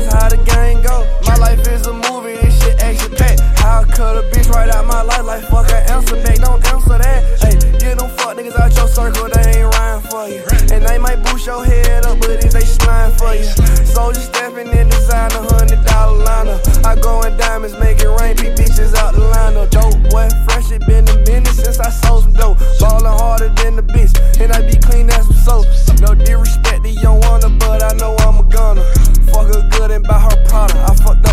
that's how the game go. My life is a movie, this shit action packed. How I cut a bitch right out my life like fuck I answer back, don't answer that. Hey, get them fuck niggas out your circle, they ain't rhyme for you. And they might boost your head up, but if they slime for you. Soldier stepping in designer, $100 liner. I go in diamonds, make it rain, beat bitches out the lineup. Dope boy, fresh, it been a minute since I sold some dope. Ballin' harder than the bitch, and I be clean as some soap. No disrespect to young wanna, but I know I'm a gunner. Fuck her good and buy her product. I fucked